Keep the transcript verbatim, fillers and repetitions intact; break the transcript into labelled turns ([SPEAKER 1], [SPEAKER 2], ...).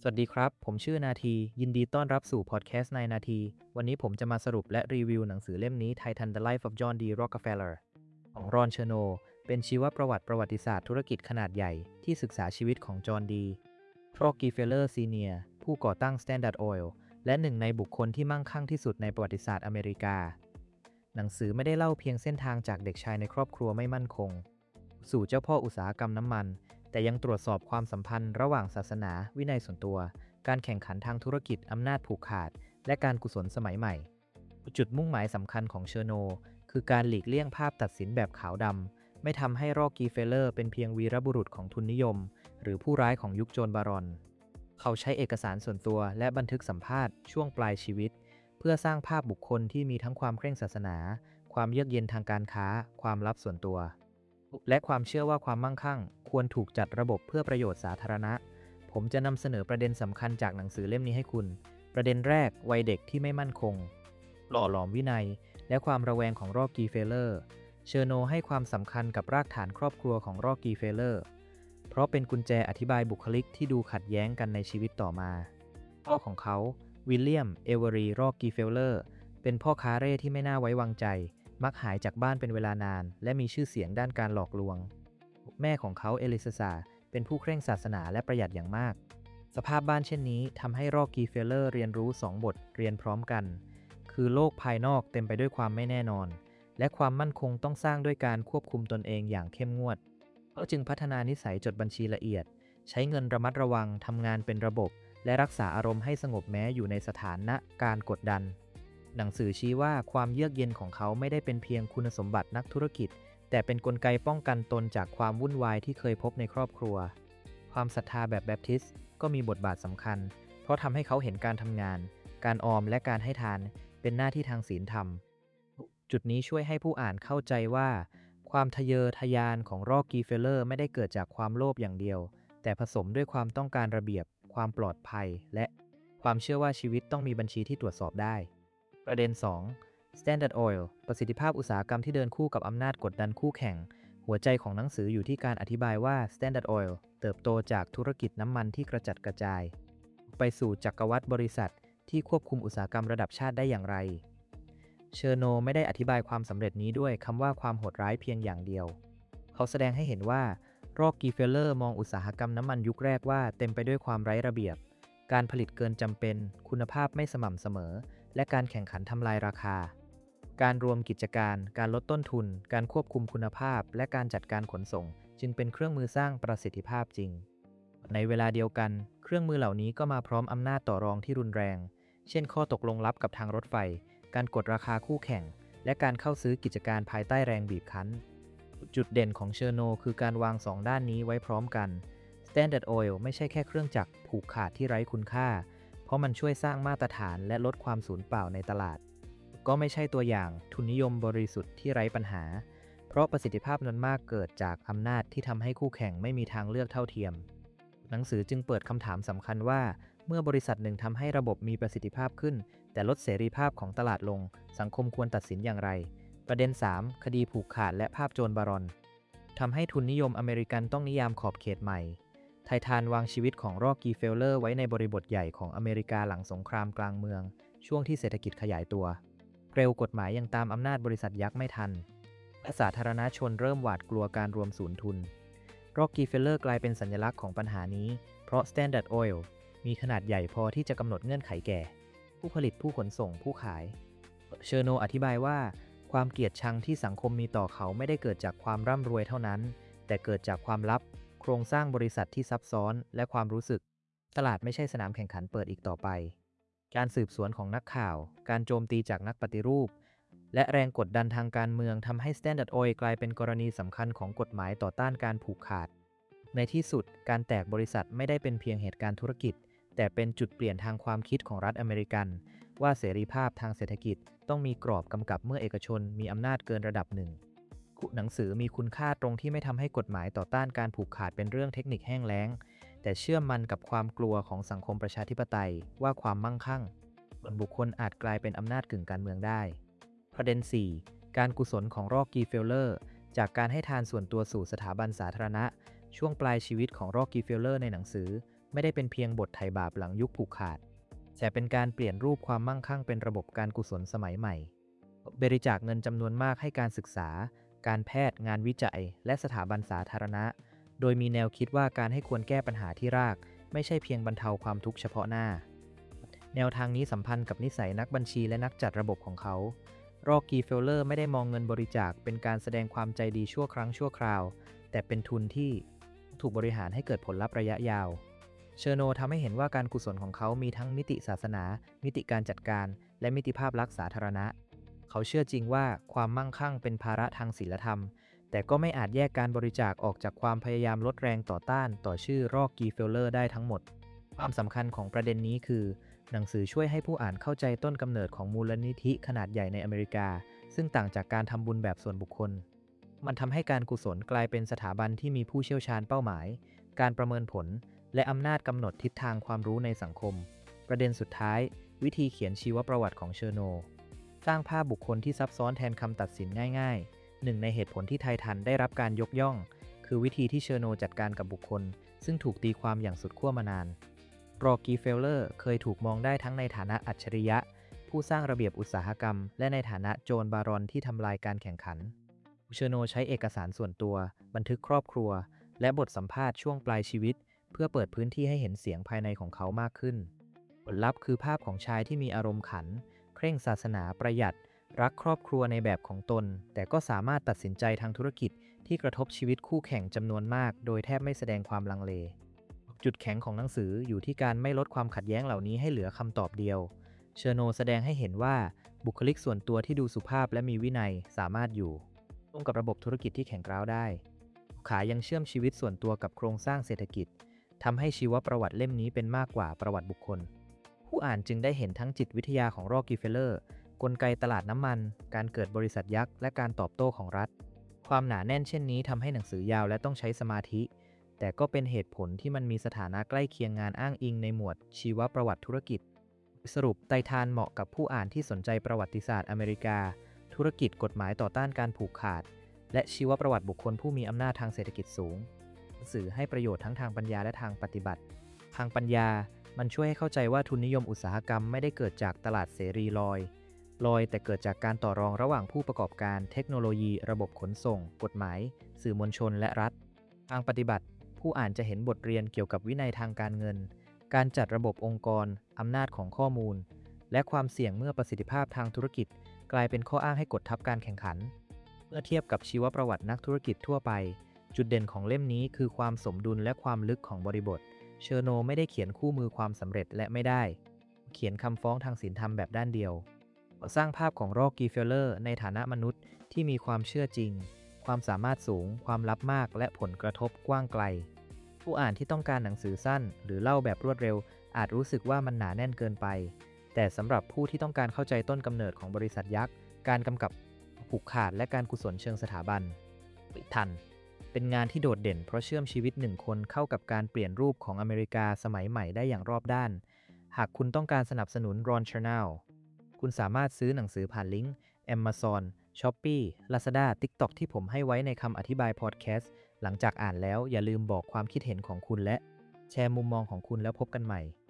[SPEAKER 1] สวัสดีครับ ผมชื่อนาที ยินดีต้อนรับสู่พอดแคสต์ในนาที วันนี้ผมจะมาสรุปและรีวิวหนังสือเล่มนี้ Titan The Life of John D. Rockefeller ของรอนเชอโนเป็นชีวประวัติประวัติศาสตร์ธุรกิจขนาดใหญ่ที่ศึกษาชีวิตของจอห์นดีรอกกีเฟลเลอร์ซีเนียร์ผู้ก่อตั้ง Standard Oil และหนึ่งในบุคคลที่มั่งคั่งที่สุดในประวัติศาสตร์อเมริกา หนังสือไม่ได้เล่าเพียงเส้นทางจากเด็กชายในครอบครัวไม่มั่นคงสู่เจ้าพ่ออุตสาหกรรมน้ำมันแต่ยังตรวจสอบความสัมพันธ์ระหว่างศาสนาวินัยส่วนตัวการแข่งขันทางธุรกิจอำนาจผูกขาดและการกุศลสมัยใหม่จุดมุ่งหมายสำคัญของเชอร์โนคือการหลีกเลี่ยงภาพตัดสินแบบขาวดำไม่ทำให้รอกกีเฟลเลอร์เป็นเพียงวีรบุรุษของทุนนิยมหรือผู้ร้ายของยุคโจรบารอนเขาใช้เอกสารส่วนตัวและบันทึกสัมภาษณ์ช่วงปลายชีวิตเพื่อสร้างภาพบุคคลที่มีทั้งความเคร่งศาสนาความเยือกเย็นทางการค้าความลับส่วนตัวและความเชื่อว่าความมั่งคั่งควรถูกจัดระบบเพื่อประโยชน์สาธารณะผมจะนำเสนอประเด็นสำคัญจากหนังสือเล่มนี้ให้คุณประเด็นแรกวัยเด็กที่ไม่มั่นคงหล่อหลอมวินัยและความระแวงของรอกกีเฟลเลอร์เชอร์โนให้ความสำคัญกับรากฐานครอบครัวของรอกกีเฟลเลอร์เพราะเป็นกุญแจอธิบายบุคลิกที่ดูขัดแย้งกันในชีวิตต่อมาพ่อของเขาวิลเลียมเอเวอรีรอกกีเฟลเลอร์เป็นพ่อค้าเร่ที่ไม่น่าไว้วางใจมักหายจากบ้านเป็นเวลานานและมีชื่อเสียงด้านการหลอกลวงแม่ของเขาเอลิซาเป็นผู้เคร่งศาสนาและประหยัดอย่างมากสภาพบ้านเช่นนี้ทำให้รอกกีเฟลเลอร์เรียนรู้สองบทเรียนพร้อมกันคือโลกภายนอกเต็มไปด้วยความไม่แน่นอนและความมั่นคงต้องสร้างด้วยการควบคุมตนเองอย่างเข้มงวดเขาจึงพัฒนานิสัยจดบัญชีละเอียดใช้เงินระมัดระวังทำงานเป็นระบบและรักษาอารมณ์ให้สงบแม้อยู่ในสถานะการกดดันหนังสือชี้ว่าความเยือกเย็นของเขาไม่ได้เป็นเพียงคุณสมบัตินักธุรกิจแต่เป็นกลไกป้องกันตนจากความวุ่นวายที่เคยพบในครอบครัวความศรัทธาแบบแบปทิสต์ก็มีบทบาทสำคัญเพราะทำให้เขาเห็นการทำงานการออมและการให้ทานเป็นหน้าที่ทางศีลธรรมจุดนี้ช่วยให้ผู้อ่านเข้าใจว่าความทะเยอทะยานของรอกกีเฟลเลอร์ไม่ได้เกิดจากความโลภอย่างเดียวแต่ผสมด้วยความต้องการระเบียบความปลอดภัยและความเชื่อว่าชีวิตต้องมีบัญชีที่ตรวจสอบได้ประเด็น สอง Standard Oil ประสิทธิภาพอุตสาหกรรมที่เดินคู่กับอำนาจกดดันคู่แข่งหัวใจของหนังสืออยู่ที่การอธิบายว่า Standard Oil เติบโตจากธุรกิจน้ำมันที่กระจัดกระจายไปสู่จักรวรรดิบริษัทที่ควบคุมอุตสาหกรรมระดับชาติได้อย่างไรเชอร์โนไม่ได้อธิบายความสำเร็จนี้ด้วยคำว่าความโหดร้ายเพียงอย่างเดียวเขาแสดงให้เห็นว่ารอกกีเฟลเลอร์มองอุตสาหกรรมน้ำมันยุคแรกว่าเต็มไปด้วยความไร้ระเบียบการผลิตเกินจำเป็นคุณภาพไม่สม่ำเสมอและการแข่งขันทำลายราคาการรวมกิจการการลดต้นทุนการควบคุมคุณภาพและการจัดการขนส่งจึงเป็นเครื่องมือสร้างประสิทธิภาพจริงในเวลาเดียวกันเครื่องมือเหล่านี้ก็มาพร้อมอำนาจต่อรองที่รุนแรงเช่นข้อตกลงลับกับทางรถไฟการกดราคาคู่แข่งและการเข้าซื้อกิจการภายใต้แรงบีบคั้นจุดเด่นของเชอร์โนคือการวางสองด้านนี้ไว้พร้อมกัน Standard Oil ไม่ใช่แค่เครื่องจักรผูกขาดที่ไร้คุณค่าเพราะมันช่วยสร้างมาตรฐานและลดความสูญเปล่าในตลาดก็ไม่ใช่ตัวอย่างทุนนิยมบริสุทธิ์ที่ไร้ปัญหาเพราะประสิทธิภาพนั้นมากเกิดจากอำนาจที่ทำให้คู่แข่งไม่มีทางเลือกเท่าเทียมหนังสือจึงเปิดคำถามสำคัญว่าเมื่อบริษัทหนึ่งทำให้ระบบมีประสิทธิภาพขึ้นแต่ลดเสรีภาพของตลาดลงสังคมควรตัดสินอย่างไรประเด็น สาม คดีผูกขาดและภาพโจรบารอนทำให้ทุนนิยมอเมริกันต้องนิยามขอบเขตใหม่ไททานวางชีวิตของรอกกีเฟลเลอร์ไว้ในบริบทใหญ่ของอเมริกาหลังสงครามกลางเมืองช่วงที่เศรษฐกิจขยายตัวเร็วกฎหมายยังตามอำนาจบริษัทยักษ์ไม่ทันและสาธารณชนเริ่มหวาดกลัวการรวมศูนย์ทุนรอกกีเฟลเลอร์กลายเป็นสัญลักษณ์ของปัญหานี้เพราะ Standard Oil มีขนาดใหญ่พอที่จะกำหนดเงื่อนไขแก่ผู้ผลิตผู้ขนส่งผู้ขายเชอร์โนอธิบายว่าความเกลียดชังที่สังคมมีต่อเขาไม่ได้เกิดจากความร่ำรวยเท่านั้นแต่เกิดจากความลับโครงสร้างบริษัทที่ซับซ้อนและความรู้สึกตลาดไม่ใช่สนามแข่งขันเปิดอีกต่อไปการสืบสวนของนักข่าวการโจมตีจากนักปฏิรูปและแรงกดดันทางการเมืองทำให้ Standard Oil กลายเป็นกรณีสำคัญของกฎหมายต่อต้านการผูกขาดในที่สุดการแตกบริษัทไม่ได้เป็นเพียงเหตุการณ์ธุรกิจแต่เป็นจุดเปลี่ยนทางความคิดของรัฐอเมริกันว่าเสรีภาพทางเศรษฐกิจต้องมีกรอบกำกับเมื่อเอกชนมีอำนาจเกินระดับหนึ่งหนังสือมีคุณค่าตรงที่ไม่ทำให้กฎหมายต่อต้านการผูกขาดเป็นเรื่องเทคนิคแห้งแล้งแต่เชื่อมมันกับความกลัวของสังคมประชาธิปไตยว่าความมั่งคั่งส่วนบุคคลอาจกลายเป็นอำนาจกึ่งการเมืองได้ประเด็น สี่ การกุศลของรอกกีเฟลเลอร์จากการให้ทานส่วนตัวสู่สถาบันสาธารณะช่วงปลายชีวิตของรอกกีเฟลเลอร์ในหนังสือไม่ได้เป็นเพียงบทไถ่บาปหลังยุคผูกขาดแต่เป็นการเปลี่ยนรูปความมั่งคั่งเป็นระบบการกุศลสมัยใหม่บริจาคเงินจำนวนมากให้การศึกษาการแพทย์งานวิจัยและสถาบันสาธารณะโดยมีแนวคิดว่าการให้ควรแก้ปัญหาที่รากไม่ใช่เพียงบรรเทาความทุกข์เฉพาะหน้าแนวทางนี้สัมพันธ์กับนิสัยนักบัญชีและนักจัดระบบของเขารอ กีเฟลเลอร์ไม่ได้มองเงินบริจาคเป็นการแสดงความใจดีชั่วครั้งชั่วคราวแต่เป็นทุนที่ถูกบริหารให้เกิดผลลัพธ์ระยะยาวเชอร์โนทำให้เห็นว่าการกุศลของเขามีทั้งมิติศาสนามิติการจัดการและมิติภาพลักษณ์สาธารณะเขาเชื่อจริงว่าความมั่งคั่งเป็นภาระทางศีลธรรมแต่ก็ไม่อาจแยกการบริจาคออกจากความพยายามลดแรงต่อต้านต่อชื่อรอกกีเฟลเลอร์ได้ทั้งหมดความสำคัญของประเด็นนี้คือหนังสือช่วยให้ผู้อ่านเข้าใจต้นกำเนิดของมูลนิธิขนาดใหญ่ในอเมริกาซึ่งต่างจากการทำบุญแบบส่วนบุคคลมันทำให้การกุศลกลายเป็นสถาบันที่มีผู้เชี่ยวชาญเป้าหมายการประเมินผลและอำนาจกำหนดทิศทางความรู้ในสังคมประเด็นสุดท้ายวิธีเขียนชีวประวัติของเชอร์โนสร้างภาพบุคคลที่ซับซ้อนแทนคำตัดสินง่ายๆหนึ่งในเหตุผลที่ไททันได้รับการยกย่องคือวิธีที่เชอร์โนจัดการกับบุคคลซึ่งถูกตีความอย่างสุดขั้วมานานรอ กีเฟลเลอร์เคยถูกมองได้ทั้งในฐานะอัจฉริยะผู้สร้างระเบียบอุตสาหกรรมและในฐานะโจรบารอนที่ทำลายการแข่งขันเชอร์โนใช้เอกสารส่วนตัวบันทึกครอบครัวและบทสัมภาษณ์ช่วงปลายชีวิตเพื่อเปิดพื้นที่ให้เห็นเสียงภายในของเขามากขึ้นผลลัพธ์คือภาพของชายที่มีอารมณ์ขันเคร่งศาสนาประหยัดรักครอบครัวในแบบของตนแต่ก็สามารถตัดสินใจทางธุรกิจที่กระทบชีวิตคู่แข่งจำนวนมากโดยแทบไม่แสดงความลังเลจุดแข็งของหนังสืออยู่ที่การไม่ลดความขัดแย้งเหล่านี้ให้เหลือคำตอบเดียวเชอร์โนแสดงให้เห็นว่าบุคลิกส่วนตัวที่ดูสุภาพและมีวินัยสามารถอยู่ร่วมกับระบบธุรกิจที่แข็งกร้าวได้ขายังเชื่อมชีวิตส่วนตัวกับโครงสร้างเศรษฐกิจทำให้ชีวประวัติเล่มนี้เป็นมากกว่าประวัติบุคคลผู้อ่านจึงได้เห็นทั้งจิตวิทยาของรอ กีเฟลเลอร์กลไกตลาดน้ำมันการเกิดบริษัทยักษ์และการตอบโต้ของรัฐความหนาแน่นเช่นนี้ทำให้หนังสือยาวและต้องใช้สมาธิแต่ก็เป็นเหตุผลที่มันมีสถานะใกล้เคียงงานอ้างอิงในหมวดชีวประวัติธุรกิจสรุปไททันเหมาะกับผู้อ่านที่สนใจประวัติศาสตร์อเมริกาธุรกิจกฎหมายต่อต้านการผูกขาดและชีวประวัติบุคคลผู้มีอำนาจทางเศรษฐกิจสูงหนังสือให้ประโยชน์ทั้งทางปัญญาและทางปฏิบัติทางปัญญามันช่วยให้เข้าใจว่าทุนนิยมอุตสาหกรรมไม่ได้เกิดจากตลาดเสรีลอยลอยแต่เกิดจากการต่อรองระหว่างผู้ประกอบการเทคโนโลยีระบบขนส่งกฎหมายสื่อมวลชนและรัฐทางปฏิบัติผู้อ่านจะเห็นบทเรียนเกี่ยวกับวินัยทางการเงินการจัดระบบองค์กรอำนาจของข้อมูลและความเสี่ยงเมื่อประสิทธิภาพทางธุรกิจกลายเป็นข้ออ้างให้กดทับการแข่งขันเมื่อเทียบกับชีวประวัตินักธุรกิจทั่วไปจุดเด่นของเล่มนี้คือความสมดุลและความลึกของบริบทเชอร์โนไม่ได้เขียนคู่มือความสำเร็จและไม่ได้เขียนคำฟ้องทางศีลธรรมแบบด้านเดียวสร้างภาพของรอ กีเฟลเลอร์ในฐานะมนุษย์ที่มีความเชื่อจริงความสามารถสูงความลับมากและผลกระทบกว้างไกลผู้อ่านที่ต้องการหนังสือสั้นหรือเล่าแบบรวดเร็วอาจรู้สึกว่ามันหนาแน่นเกินไปแต่สำหรับผู้ที่ต้องการเข้าใจต้นกำเนิดของบริษัทยักษ์การกำกับผูกขาดและการกุศลเชิงสถาบันทันเป็นงานที่โดดเด่นเพราะเชื่อมชีวิตหนึ่งคนเข้ากับการเปลี่ยนรูปของอเมริกาสมัยใหม่ได้อย่างรอบด้านหากคุณต้องการสนับสนุน Ron Chernow คุณสามารถซื้อหนังสือผ่านลิงก์ Amazon Shopee Lazada TikTok ที่ผมให้ไว้ในคำอธิบายพอดแคสต์หลังจากอ่านแล้วอย่าลืมบอกความคิดเห็นของคุณและแชร์มุมมองของคุณแล้วพบกันใหม่